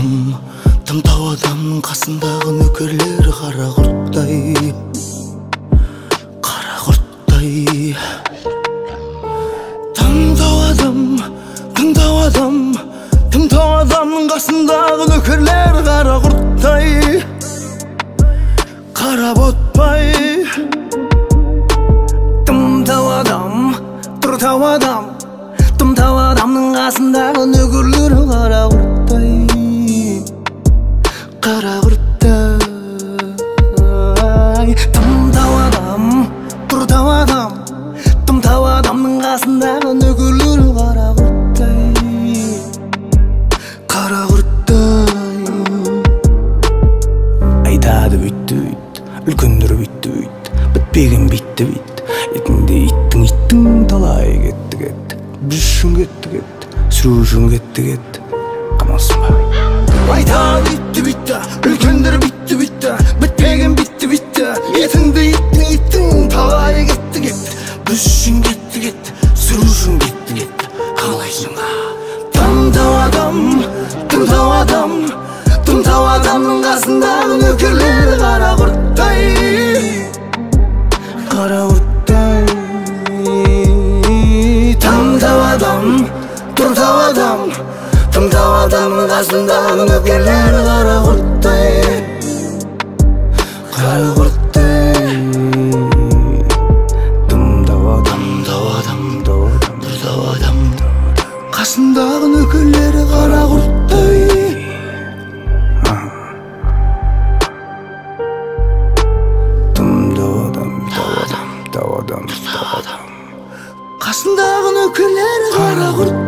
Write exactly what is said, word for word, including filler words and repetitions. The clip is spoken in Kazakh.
адам, тымтау адамның қасындағы нөкерлері қара құрттай, қара құрттай. Тымтау адам, тымтау адам, тымтау адамның қасындағы нөкерлері қара құрттай, қара ботпай. Тымтау адам, тұртау адам, тымтау адамның қасындағы нөкерлері қара құрттай, қара құрттай. Тымтау адам, тұртау адам, тымтау адамның қасындағы нөкерлері қара құрттай, қара құрттай. Айтады бүйтті бүйт, үлкендер бүйтті бүйт, бітпеген битті бит. Етінде иттің иттің талай кетті кетті, бүшін кетті кетті, сүрушін кетті кетті. Қамалсың ба? Айтады бүйтті бүйтті, үлкендер бүйтті бүйтті, бітпеген битті битті. Етінде иттің иттің талай кетті кетті, бүшін кетті кетті, сүрушін кетті кетті. Қалайсың ба? Тымтау адам, тымтау адам, тымтау адамның қасындағы нөкерлері қара құрттай, қара құрттай. Тымтау адам, тұртау адам, тымтау адамның қасындағы нөкерлері қара құрттай, қара құрттай. Тымтау адам, тұртау адам, қасындағы нөкерлері қара құрттай. Қасындағы нөкерлері қара құрттай.